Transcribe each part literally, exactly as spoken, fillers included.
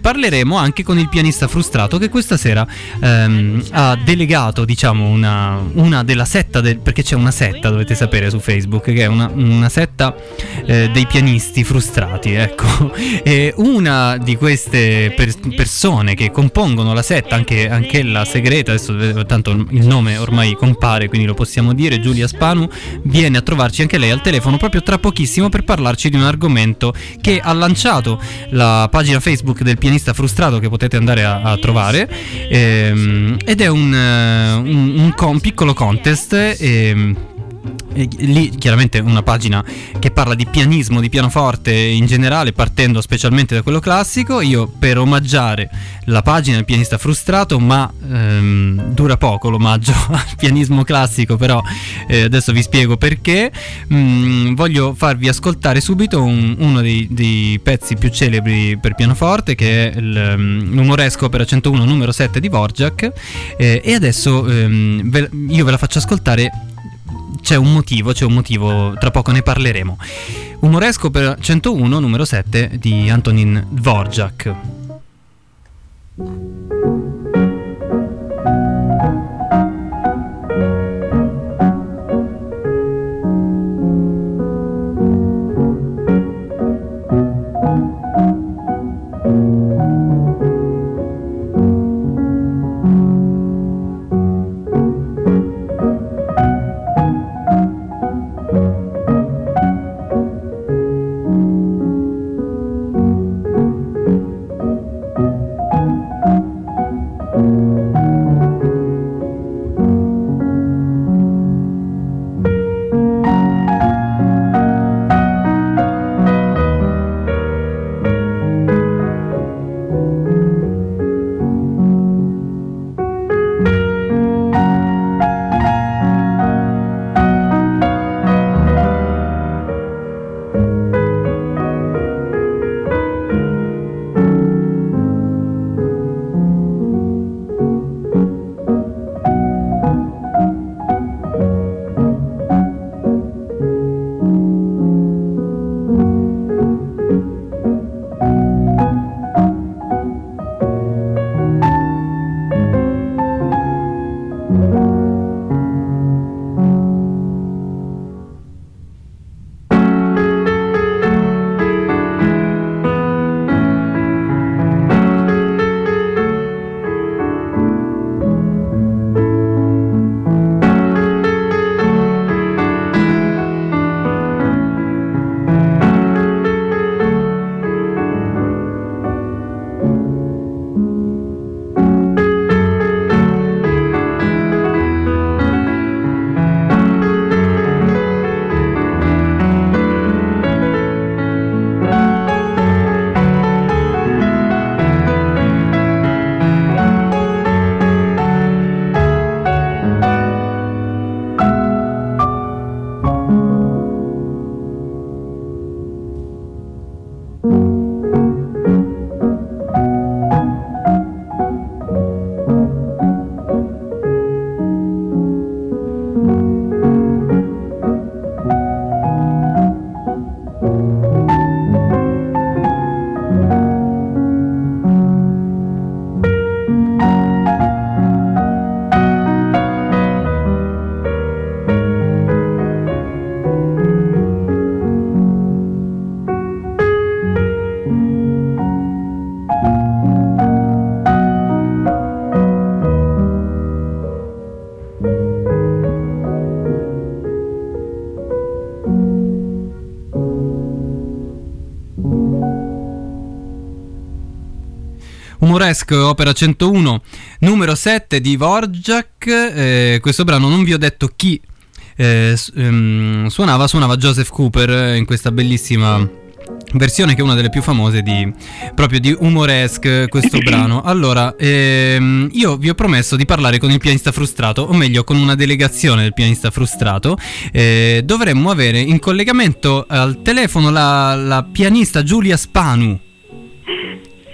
parleremo anche con il pianista frustrato che questa sera ehm, ha delegato, diciamo, una, una della setta del, perché c'è una setta, dovete sapere, su Facebook, che è una, una setta eh, dei pianisti frustrati, ecco. E una di queste per, persone che compongono la setta, anche, anche la segreta, adesso tanto il nome ormai compare, quindi lo possiamo dire, Giulia Spanu, viene a trovarci anche lei al telefono proprio tra pochissimo per parlarci di un argomento che ha lanciato la pagina Facebook del pianista frustrato, che potete andare a, a trovare, ehm, ed è un, un, un con, piccolo contest, ehm, e lì chiaramente una pagina che parla di pianismo, di pianoforte in generale, partendo specialmente da quello classico. Io, per omaggiare la pagina del pianista frustrato, ma ehm, dura poco l'omaggio al pianismo classico, però eh, adesso vi spiego perché, mh, voglio farvi ascoltare subito un, uno dei, dei pezzi più celebri per pianoforte, che è il, um, l'umoresco opera centouno numero sette di Dvorak, eh, e adesso ehm, ve, io ve la faccio ascoltare. C'è un motivo, c'è un motivo, tra poco ne parleremo. Umoresco per centouno numero sette di Antonín Dvořák. Umoresque, opera centouno, numero sette di Dvořák. Eh, questo brano non vi ho detto chi eh, um, suonava, suonava Joseph Cooper in questa bellissima versione che è una delle più famose di proprio di Umoresque, questo brano. Allora, ehm, io vi ho promesso di parlare con il pianista frustrato, o meglio con una delegazione del pianista frustrato. Eh, dovremmo avere in collegamento al telefono la, la pianista Giulia Spanu. Sì,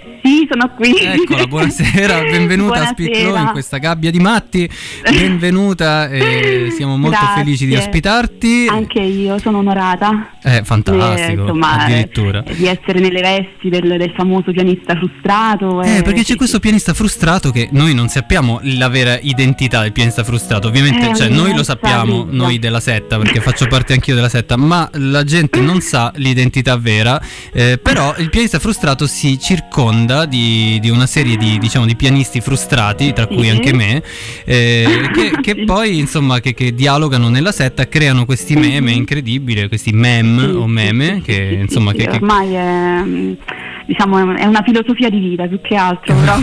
Sì, sono qui. Eccola, buonasera, benvenuta buonasera. a Spiclo in questa gabbia di matti. Benvenuta, e siamo molto Grazie. felici di ospitarti. Anche io sono onorata. È fantastico, eh, insomma, addirittura. Eh, di essere nelle vesti del, del famoso pianista frustrato. Eh, eh, perché sì, c'è questo pianista frustrato che noi non sappiamo la vera identità del pianista frustrato. Ovviamente, eh, cioè, noi lo sappiamo, vita. noi della setta, perché faccio parte anch'io della setta, ma la gente non sa l'identità vera. Eh, però il pianista frustrato si circonda di, di una serie di, diciamo, di pianisti frustrati, tra cui sì. anche me, eh, che, che sì. poi, insomma, che, che dialogano nella setta, creano questi meme incredibili, questi meme Sì, o meme, sì, che sì, insomma sì, che, sì, che... ormai è, diciamo, è una filosofia di vita più che altro, però.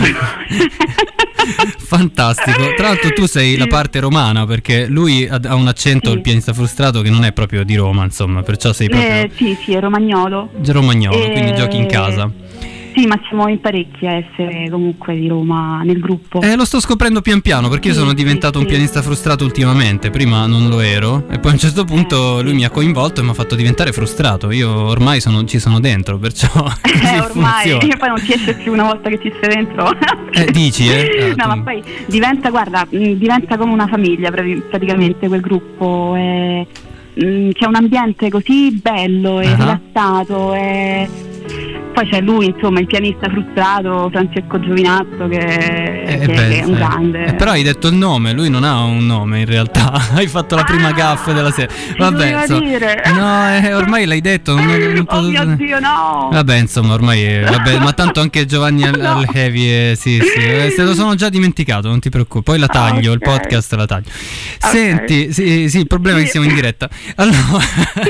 Fantastico. Tra l'altro tu sei la parte romana, perché lui ha un accento, sì. il pianista frustrato, che non è proprio di Roma, insomma, perciò sei proprio eh, sì, sì, è romagnolo. romagnolo, eh, quindi giochi in casa. Sì, ma siamo in parecchi a essere comunque di Roma nel gruppo. Eh, lo sto scoprendo pian piano, perché io Sì, sono diventato sì, un pianista frustrato ultimamente. Prima non lo ero, e poi a un certo punto eh, lui mi ha coinvolto e mi ha fatto diventare frustrato. Io ormai sono, ci sono dentro, perciò così Eh, ormai, funziona. e poi non si esce più una volta che ci sei dentro. Eh, dici, eh? Ah, No, tu- ma poi diventa, guarda, mh, diventa come una famiglia pravi- praticamente quel gruppo. È, mh, c'è un ambiente così bello e Ah. rilassato. E poi c'è lui, insomma, il pianista frustrato, Francesco Giovinazzo, che, Eh, che- beh, che è un sì. grande. Eh, però hai detto il nome, lui non ha un nome in realtà. Hai fatto la prima Ah, gaffe della serie. si Vabbè, doveva insomma, dire. no, eh, ormai l'hai detto. Non, non Oh mio posso- Dio, no! Vabbè, insomma, ormai eh, vabbè, ma tanto anche Giovanni al, No. al Heavy, eh, sì, sì, eh, se lo sono già dimenticato, non ti preoccupi. Poi la taglio, Ah, il ok. podcast la taglio. Senti, sì, sì, il problema è che Sì. siamo in diretta. Allora,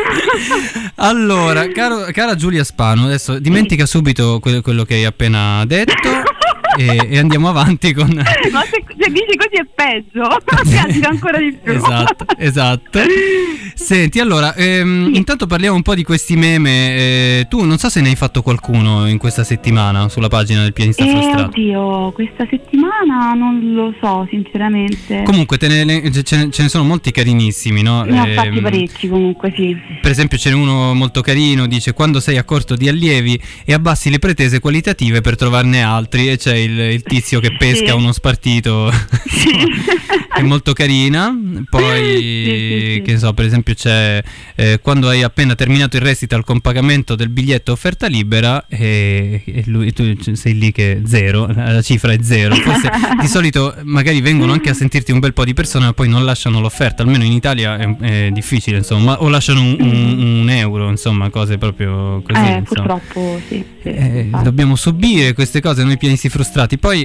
allora caro, cara Giulia Spano, adesso dimentica subito que- quello che hai appena detto e, e andiamo avanti con... Ma se, se dici così è peggio, capita ancora di più. Esatto, esatto. Senti, allora, ehm, Sì. intanto parliamo un po' di questi meme. eh, tu non so se ne hai fatto qualcuno in questa settimana sulla pagina del pianista Eh, frustrato. oddio, questa settimana non lo so, sinceramente. Comunque te ne, ce, ne, ce ne sono molti carinissimi, no? Ne ho fatti Ehm, parecchi comunque, sì. Per esempio c'è uno molto carino, dice: quando sei a corto di allievi e abbassi le pretese qualitative per trovarne altri, e c'è il, il tizio che pesca Sì. uno spartito. È molto carina. Poi Sì, sì, sì. che so, per esempio c'è eh, quando hai appena terminato il recital con pagamento del biglietto offerta libera, e, e lui, tu sei lì che è zero, la cifra è zero. Forse di solito magari vengono anche a sentirti un bel po' di persone, ma poi non lasciano l'offerta. Almeno in Italia è, è difficile, insomma, o lasciano un, un, un euro, insomma, cose proprio così. Eh, insomma. purtroppo sì. sì, Eh, infatti. dobbiamo subire queste cose noi pianisti frustrati. Poi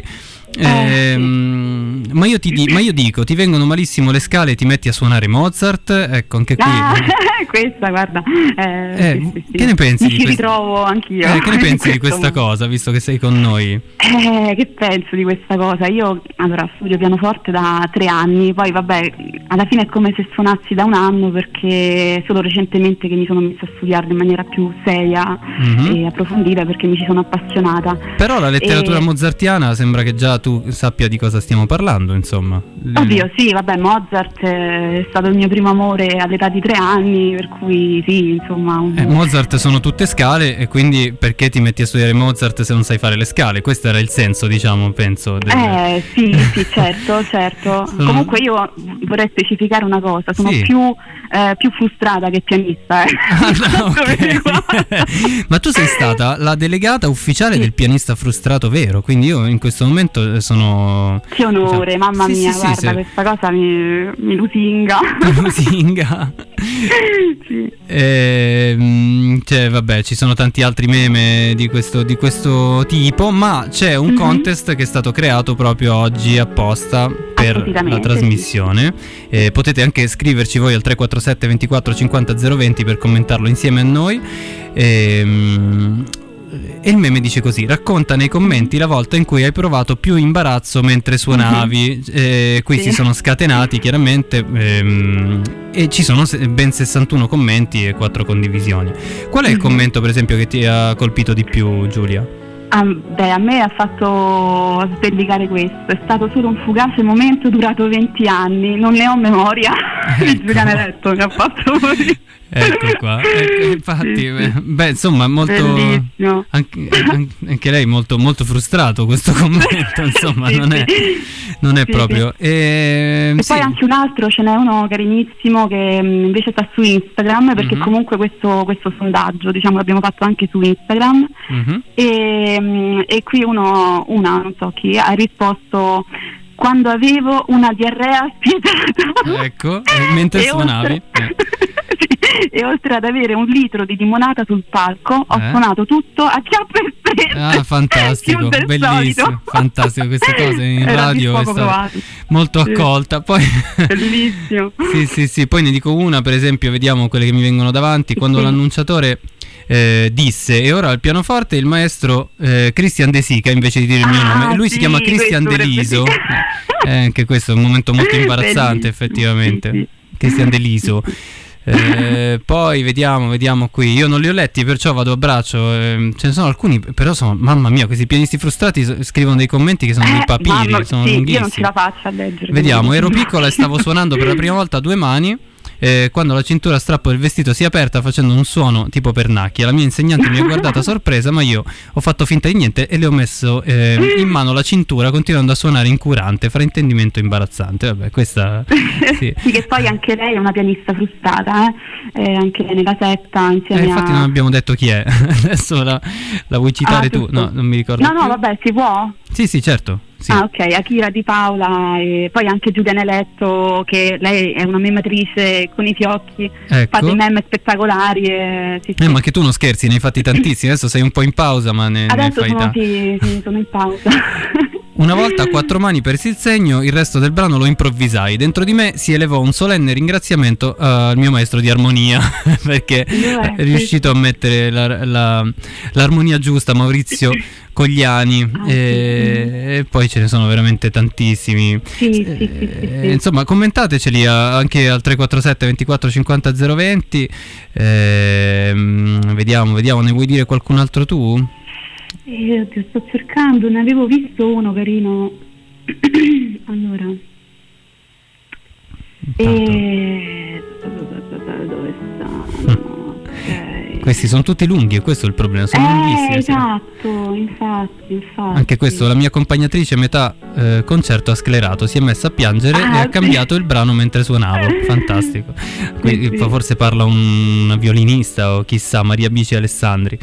ehm, ma, io ti di- ma io dico, ti vengono malissimo le scale e ti metti a suonare Mozart. Ecco, anche qui Ah, questa, guarda. Eh, Eh, sì, sì, sì. che ne pensi Mi di ci quest- ritrovo anch'io. eh, che ne pensi di in questo questa cosa, visto che sei con noi? Eh, che penso di questa cosa? Io allora studio pianoforte da tre anni, poi vabbè, alla fine è come se suonassi da un anno, perché è solo recentemente che mi sono messa a studiarlo in maniera più seria Mhm. e approfondita, perché mi ci sono appassionata. Però la letteratura E- mozartiana sembra che già tu sappia di cosa stiamo parlando, insomma. Oddio, sì, vabbè, Mozart eh, è stato il mio primo amore all'età di tre anni, per cui sì, insomma. un- Eh, Mozart sono tutte scale, e quindi perché ti metti a studiare Mozart se non sai fare le scale? Questo era il senso, diciamo, penso. del- Eh sì, sì, certo, certo. Sono- Comunque io vorrei specificare una cosa, sono Sì. più, eh, più frustrata che pianista. Eh. Ah, no, Dove mi guarda. ok. Ma tu sei stata la delegata ufficiale Sì. del pianista frustrato vero, quindi io in questo momento eh, sono... Che onore, Esatto. mamma Sì, mia, sì, sì, guarda, sì. questa cosa mi, mi lusinga. Lusinga. Sì. Ehm, cioè, vabbè, ci sono tanti altri meme di questo, di questo tipo, ma c'è un Mhm. contest che è stato creato proprio oggi apposta per la Appositamente, trasmissione. Eh, potete anche scriverci voi al tre quattro sette ventiquattro cinquanta zero venti per commentarlo insieme a noi. Ehm, E il meme dice così: racconta nei commenti la volta in cui hai provato più imbarazzo mentre suonavi. Eh, qui Sì. si sono scatenati chiaramente, ehm, e ci sono se- ben sessantuno commenti e quattro condivisioni. Qual è il Mhm. commento, per esempio, che ti ha colpito di più, Giulia? Ah, beh, a me ha fatto sbellicare questo. È stato solo un fugace momento durato venti anni. Non ne ho memoria. Ecco. Il Giuliano Eletto mi ha fatto così. Ecco qua, ecco, infatti, Sì, sì. beh, insomma, molto Bellissimo. anche, anche- anche lei molto, molto frustrato questo commento, insomma, Sì, non è, sì. non è Sì, proprio. E, E sì. poi anche un altro, ce n'è uno carinissimo che mh, invece sta su Instagram, perché Mhm. comunque questo, questo sondaggio, diciamo, l'abbiamo fatto anche su Instagram. Mhm. E, mh, e qui uno, una, non so chi, ha risposto: quando avevo una diarrea spietata. Ecco, e mentre E suonavi, oltre- eh. Sì, e oltre ad avere un litro di limonata sul palco, ho Eh? suonato tutto a chiappe e spese. Ah, fantastico, Più del bellissimo, solito. fantastico, queste cose in Era radio di è poco stata provato. molto Sì. accolta. Poi Bellissimo. sì, sì, sì, poi ne dico una, per esempio, vediamo quelle che mi vengono davanti, quando Sì. l'annunciatore eh, disse e ora al pianoforte il maestro eh, Christian De Sica invece di dire il mio Ah, nome, lui sì, si chiama Christian questo De dovrebbe Liso. dire. Eh, anche questo è un momento molto imbarazzante, Bellissimo. effettivamente. Sì, Christian De Liso. Eh, poi vediamo, vediamo qui. Io non li ho letti, perciò vado a braccio. ehm, ce ne sono alcuni, però sono, mamma mia, questi pianisti frustrati so- scrivono dei commenti che sono dei Eh, papiri, mamma, sono sì, io non lunghissimi. ce la faccio a leggere. Vediamo, ero piccola e stavo suonando per la prima volta a due mani. eh, quando la cintura a strappo del vestito si è aperta facendo un suono tipo pernacchia. La mia insegnante mi ha guardata sorpresa, ma io ho fatto finta di niente e le ho messo eh, in mano la cintura continuando a suonare incurante, fraintendimento imbarazzante. Vabbè, questa sì. Sì, che poi anche lei è una pianista frustrata, eh? Eh, anche lei nella setta Eh, insieme infatti a... non abbiamo detto chi è. Adesso la, la vuoi citare Ah, tu? giusto. No, non mi ricordo No, no, più. vabbè, si può? Sì, sì, certo. Sì. Ah, ok, Akira Di Paola e poi anche Giulia Neletto, che lei è una mematrice con i fiocchi, fa dei Ecco. meme spettacolari. E... Sì, Eh, sì. ma che tu non scherzi, ne hai fatti tantissimi. Adesso sei un po' in pausa, ma ne, ne Adesso fai sono, tanti. sì, sì, sono in pausa. Una volta a quattro mani persi il segno, il resto del brano lo improvvisai. Dentro di me si elevò un solenne ringraziamento uh, al mio maestro di armonia, perché Io, eh, è riuscito a mettere la- la- l'armonia giusta, Maurizio Cogliani, Ah, e, e poi ce ne sono veramente tantissimi. Sì, sì, sì, sì, Eh, sì. Insomma, commentateceli a- anche al tre quattro sette ventiquattro cinquanta zero venti. Ehm, vediamo, vediamo, ne vuoi dire qualcun altro tu? Eh, oddio, sto cercando, ne avevo visto uno carino. Allora. Intanto. E... dove sta? Ok. Questi sono tutti lunghi e questo è il problema, sono Eh, lunghissimi. sì. esatto, infatti, infatti. Anche questo, la mia accompagnatrice a metà eh, concerto ha sclerato, si è messa a piangere Ah, e ha sì. cambiato il brano mentre suonavo. Fantastico. Qui, Sì, sì. forse parla un- una violinista o chissà, Maria Bici Alessandri.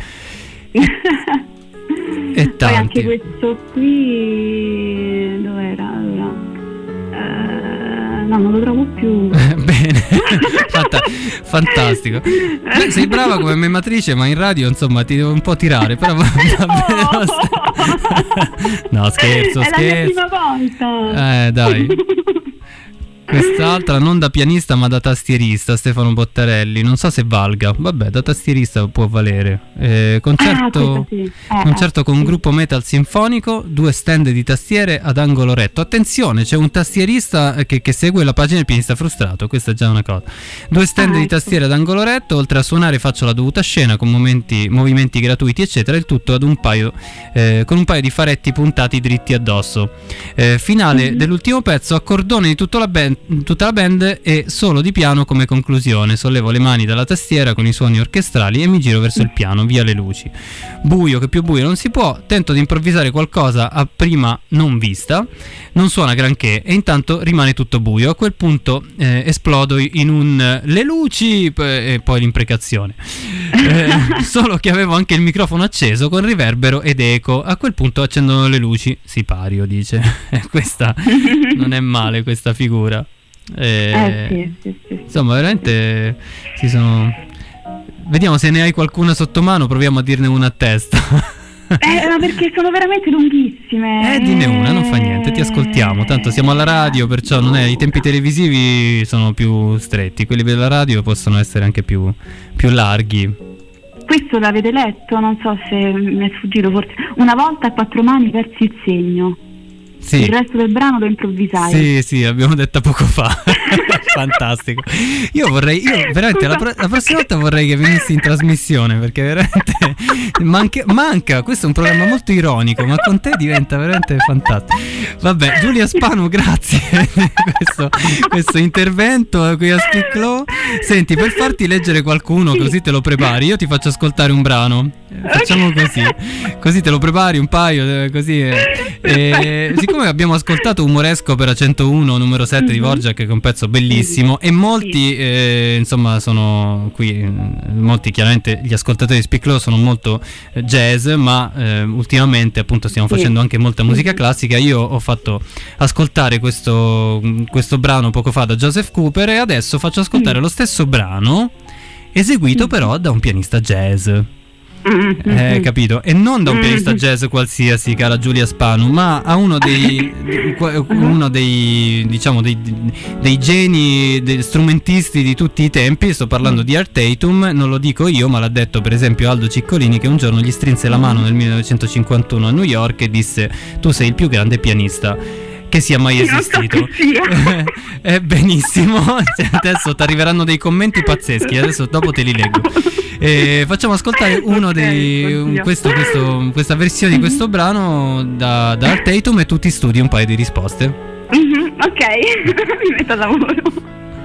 E Poi tanti. anche questo qui dov'era? Allora, eh, no, non lo trovo più. Bene, Fanta- fantastico. Beh, sei brava come mematrice, ma in radio insomma ti devo un po' tirare. Però va, va bene lo stesso. No, scherzo, È la mia scherzo. prima volta. Eh, dai. Quest'altra non da pianista ma da tastierista, Stefano Bottarelli. Non so se valga. Vabbè, da tastierista può valere. Eh, concerto Ah, questo sì. Eh, concerto eh, con un sì. gruppo metal sinfonico, due stand di tastiere ad angolo retto. Attenzione, c'è un tastierista che, che segue la pagina del pianista frustrato. Questa è già una cosa. Due stand Ah, di ecco. tastiere ad angolo retto. Oltre a suonare faccio la dovuta scena con momenti, movimenti gratuiti eccetera. Il tutto ad un paio eh, con un paio di faretti puntati dritti addosso. Eh, finale Mhm. dell'ultimo pezzo, accordone di tutta la, band, tutta la band e solo di piano come conclusione. Sollevo le mani dalla tastiera con i suoni orchestrali e mi giro verso il piano, via le luci. Buio che più buio non si può, tento di improvvisare qualcosa a prima non vista, non suona granché e intanto rimane tutto buio. A quel punto eh, esplodo in un eh, le luci p- e poi l'imprecazione. Eh, solo che avevo anche il microfono acceso con riverbero ed eco. A quel punto accendono le luci, sipario dice. Questa non è male questa figura. Eh, Eh, sì, sì, sì, sì. Insomma, veramente si sono. Vediamo se ne hai qualcuna sotto mano, proviamo a dirne una a testa. Eh, ma perché sono veramente lunghissime. Eh, dinne una, non fa niente, ti ascoltiamo. Tanto siamo alla radio, perciò non è, i tempi televisivi sono più stretti, quelli della radio possono essere anche più, più larghi. Questo l'avete letto? Non so se mi è sfuggito, forse. Una volta a quattro mani persi il segno. Sì. Il resto del brano lo improvvisai. Sì, sì, l'abbiamo detta poco fa. Fantastico. Io vorrei, io veramente la, pro- la prossima volta vorrei che venissi in trasmissione, perché veramente manca, manca, questo è un programma molto ironico, ma con te diventa veramente fantastico. Vabbè, Giulia Spanu, grazie per questo, questo intervento qui a Speak Law. Senti, per farti leggere qualcuno, così te lo prepari, io ti faccio ascoltare un brano. Facciamo così, così te lo prepari un paio, così. E, e, siccome abbiamo ascoltato Umoresco Opera centouno numero sette di Dvorak, che è un pezzo bellissimo, e molti eh, insomma sono qui, molti chiaramente gli ascoltatori di Speak Law sono molto jazz, ma eh, ultimamente appunto stiamo facendo anche molta musica classica. Io ho fatto ascoltare questo, questo brano poco fa da Joseph Cooper, e adesso faccio ascoltare lo stesso brano eseguito però da un pianista jazz. Eh, capito? E non da un pianista jazz qualsiasi, cara Giulia Spanu, ma a uno dei uno dei diciamo dei, dei geni, dei strumentisti di tutti i tempi. Sto parlando di Art Tatum. Non lo dico io, ma l'ha detto per esempio Aldo Ciccolini, che un giorno gli strinse la mano nel millenovecentocinquantuno a New York e disse: tu sei il più grande pianista che sia mai esistito. È benissimo. Adesso ti arriveranno dei commenti pazzeschi, adesso dopo te li leggo. E facciamo ascoltare uno dei un, questo, questo, questa versione di questo brano da, da Art Tatum, e tu ti studi un paio di risposte. Mm-hmm, ok, mi metto a lavoro.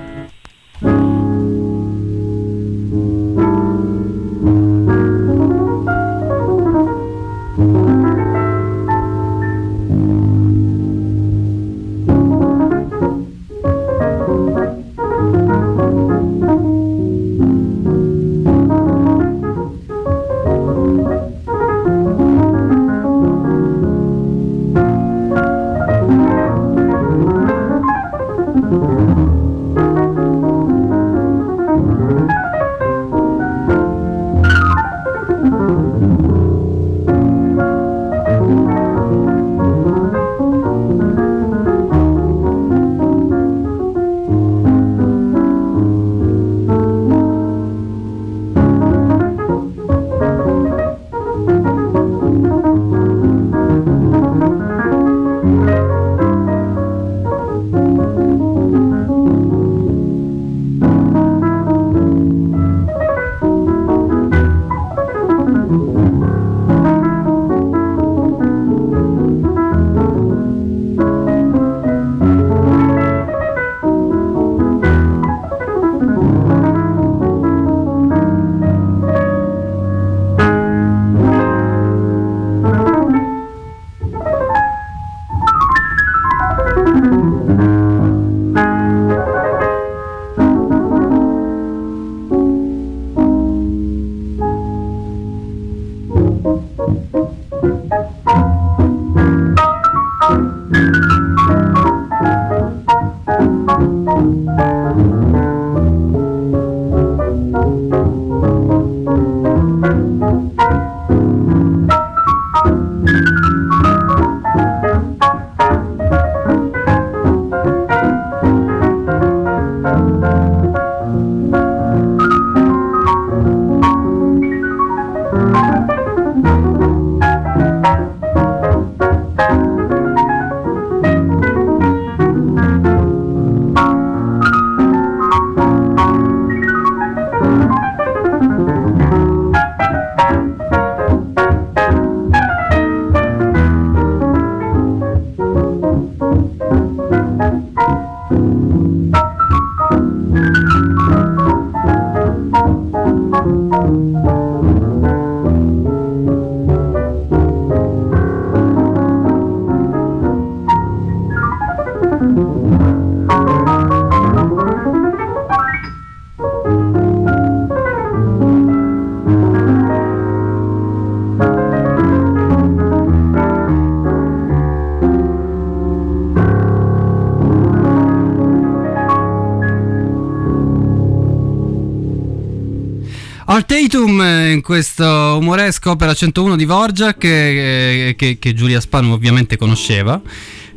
Art Tatum in questo Umoresco Opera centouno di Dvorak, che, che, che Giulia Spanu ovviamente conosceva.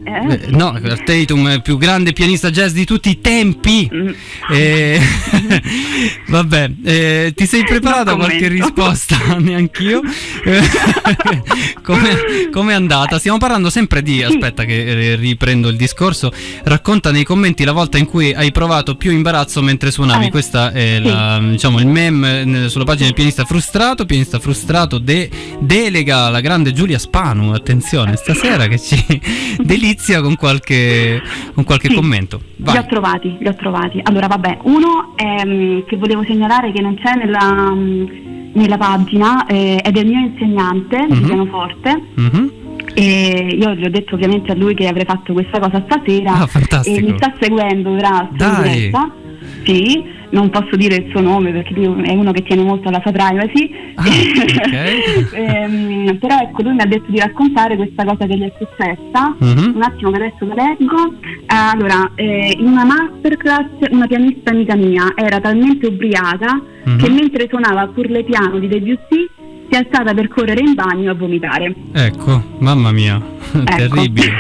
Eh? Eh, no, Tatum è il più grande pianista jazz di tutti i tempi. Mm. Eh, vabbè, eh, ti sei preparata qualche risposta? Neanch'io. come, come è andata? Stiamo parlando sempre di, aspetta che riprendo il discorso, racconta nei commenti la volta in cui hai provato più imbarazzo mentre suonavi. Eh. Questa è sì. la, diciamo, il meme sulla pagina del pianista frustrato. Pianista frustrato de, delega la grande Giulia Spanu, attenzione stasera che ci delizia con qualche, con qualche sì, commento. Vai. Li ho trovati, li ho trovati. Allora vabbè, uno è, che volevo segnalare che non c'è nella, nella pagina, eh, è del mio insegnante mm-hmm. di pianoforte. Mm-hmm. E io gli ho detto ovviamente a lui che avrei fatto questa cosa stasera. Ah, fantastico. E mi sta seguendo peraltro in diretta. Sì, non posso dire il suo nome perché lui è uno che tiene molto alla sua privacy. Ah, okay. ehm, però ecco, lui mi ha detto di raccontare questa cosa che gli è successa. Mm-hmm. Un attimo che adesso lo leggo. Allora, eh, in una masterclass una pianista amica mia era talmente ubriaca mm-hmm. che mentre suonava Pour le piano di Debussy si è stata per correre in bagno a vomitare. Ecco, mamma mia, ecco. Terribile.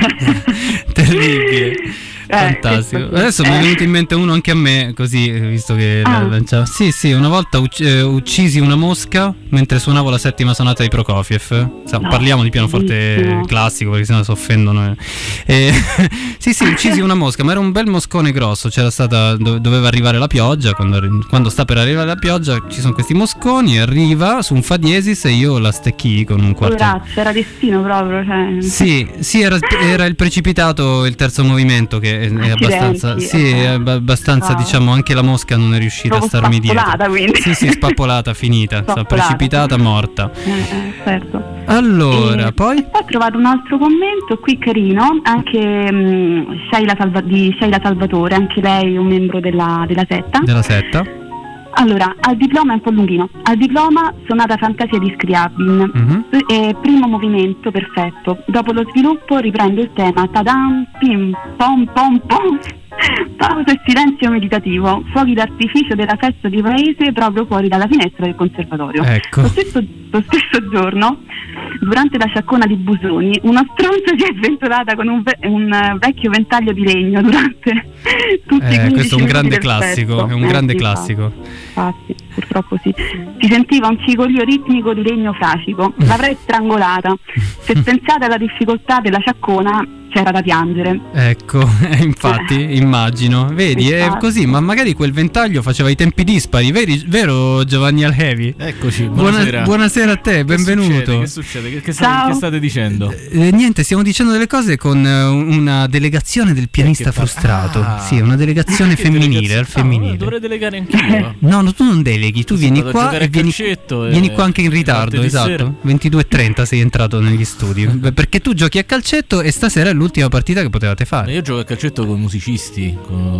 Terribile. Fantastico. Eh, Adesso eh. mi è venuto in mente uno anche a me, così, visto che ah. lanciavo. Sì, sì, una volta ucc- eh, uccisi una mosca mentre suonavo la settima sonata di Prokofiev. So, no, parliamo di pianoforte bellissimo. Classico, perché sennò si offendono. Eh, sì, sì, uccisi una mosca, ma era un bel moscone grosso. C'era stata, do- doveva arrivare la pioggia. Quando, quando sta per arrivare la pioggia, ci sono questi mosconi. Arriva su un fa diesis e io la stecchii con un quarto. Grazie, era destino proprio. Cioè. Sì, sì, era, era il precipitato, il terzo movimento che è abbastanza, sì, è abbastanza, wow. Diciamo, anche la mosca non è riuscita proprio a starmi dietro. Quindi. Sì, sì, spappolata, finita, spappolata. Precipitata, morta. Eh, eh, certo. Allora, e poi? Poi ho trovato un altro commento qui carino, anche um, Sheila Salva- di Sheila Salvatore, anche lei un membro della, della setta. Della setta. Allora, al diploma è un po' lunghino. Al diploma sonata Fantasia di Scriabin. Mm-hmm. Eh, primo movimento perfetto. Dopo lo sviluppo riprendo il tema. Tadam, pim, pom, pom, pom. Pausa e silenzio meditativo. Fuochi d'artificio della festa di paese proprio fuori dalla finestra del conservatorio. Ecco. Lo stesso, lo stesso giorno, durante la sciacquona di Busoni, una stronza si è sventolata con un, ve- un vecchio ventaglio di legno durante tutti eh, i quindici questo è un grande minuti del classico, pezzo. è un eh, grande sì, classico. Infatti, purtroppo sì. Si sentiva un cigolio ritmico di legno fracico. L'avrei strangolata. Se pensate alla difficoltà della sciacquona, c'era da piangere. Ecco, infatti, eh. immagino. Vedi, infatti. È così, ma magari quel ventaglio faceva i tempi dispari, veri, vero Giovanni Alhevi? Eccoci, buonasera. Buona, buonasera a te, benvenuto. Che succede? Che, che, state, che state dicendo? Eh, niente, stiamo dicendo delle cose con uh, una delegazione del pianista eh, frustrato. Ah. Sì, una delegazione femminile, al femminile. No, dovrei delegare anch'io. No, no, tu non deleghi, tu vieni qua e vieni, vieni qua anche in ritardo, esatto. ventidue e trenta sei entrato negli studi. Perché tu giochi a calcetto e stasera è l'ultima partita che potevate fare. Ma io gioco a calcetto con i musicisti,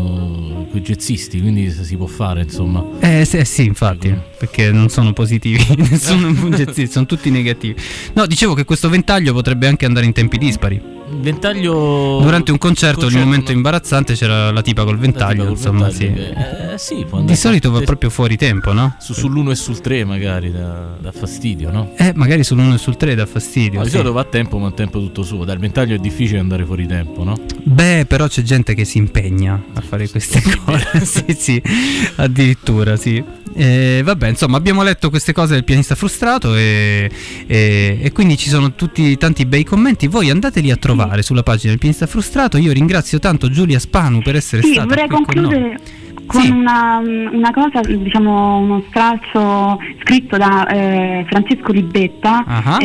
con i jazzisti, quindi si può fare, insomma. Eh sì, sì, infatti, perché non sono positivi, nessuno è un jazzista, sono tutti negativi. No, dicevo che questo ventaglio potrebbe anche andare in tempi dispari. Ventaglio durante un concerto, concerto il momento no. imbarazzante c'era la tipa col ventaglio, tipa col insomma, ventaglio sì. Che, eh, sì di solito va proprio fuori tempo, no? Su, sull'uno e sul tre magari dà, dà fastidio, no? Eh, magari sull'uno e sul tre dà fastidio. No, sì. Di solito va a tempo, ma a tempo tutto suo. Dal ventaglio è difficile andare fuori tempo, no? Beh, però c'è gente che si impegna a fare queste cose. Sì, sì, addirittura, sì. Eh, vabbè, insomma, abbiamo letto queste cose del pianista frustrato e, e, e quindi ci sono tutti tanti bei commenti. Voi andateli a trovare sulla pagina del pianista frustrato. Io ringrazio tanto Giulia Spanu per essere sì, stata vorrei qui concludere con, con sì. una, una cosa, diciamo uno stralcio scritto da eh, Francesco Libetta, uh-huh.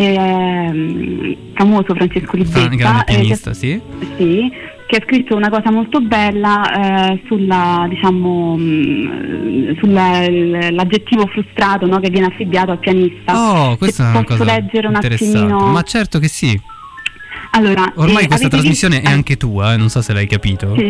eh, famoso Francesco Libetta, grande pianista, eh, che, sì. sì che ha scritto una cosa molto bella eh, sulla, diciamo, mh, sull'aggettivo frustrato, no, che viene affibbiato al pianista. Oh, questa se è una posso cosa leggere un interessante. attimino. Ma certo che sì. Allora, ormai eh, questa trasmissione visto? è anche tua, eh, non so se l'hai capito. Sì.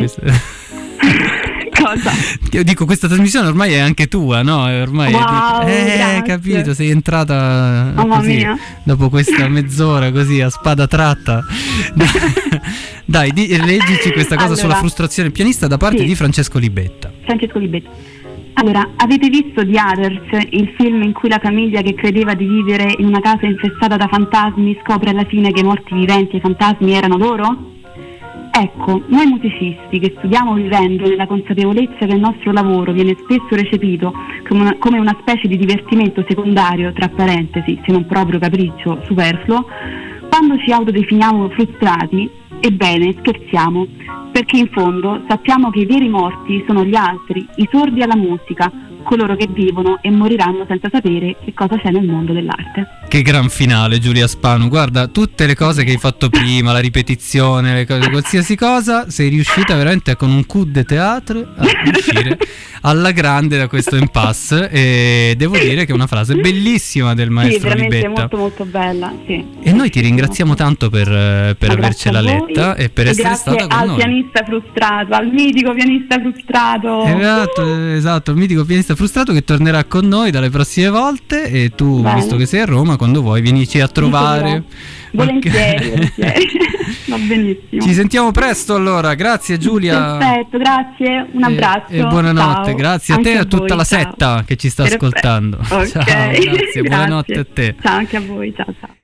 Cosa? Io dico, questa trasmissione ormai è anche tua, no? Ormai wow, è, eh, grazie. capito, sei entrata Mamma così, mia. dopo questa mezz'ora così a spada tratta. Dai, di, leggici questa cosa allora, sulla frustrazione pianista da parte sì. di Francesco Libetta. Francesco Libetta. Allora, avete visto The Others, il film in cui la famiglia che credeva di vivere in una casa infestata da fantasmi scopre alla fine che i morti viventi e i fantasmi erano loro? Ecco, noi musicisti che studiamo vivendo nella consapevolezza che il nostro lavoro viene spesso recepito come una, come una specie di divertimento secondario, tra parentesi, se non proprio capriccio superfluo, quando ci autodefiniamo frustrati, ebbene, scherziamo, perché in fondo sappiamo che i veri morti sono gli altri, i sordi alla musica, coloro che vivono e moriranno senza sapere che cosa c'è nel mondo dell'arte. Che gran finale, Giulia Spanu. Guarda, tutte le cose che hai fatto prima, la ripetizione, le cose, qualsiasi cosa, sei riuscita veramente con un coup de théâtre a uscire alla grande da questo impasse, e devo dire che è una frase bellissima del maestro Sì, veramente Libetta. molto molto bella, sì. E noi ti ringraziamo tanto per, per avercela letta e per e essere grazie stata con al noi. pianista frustrato, al mitico pianista frustrato. Esatto, esatto, il mitico pianista frustrato che tornerà con noi dalle prossime volte, e tu, Bene. visto che sei a Roma, quando vuoi vienici a trovare. Volentieri, Ok. volentieri. Va benissimo. Ci sentiamo presto allora, grazie Giulia. Perfetto, grazie, un abbraccio. E, e buonanotte, ciao. grazie a Anche te e a tutta voi, la ciao. setta che ci sta Perfetto. ascoltando. Ok. Ciao, grazie, buonanotte a te. Ciao anche a voi, ciao ciao.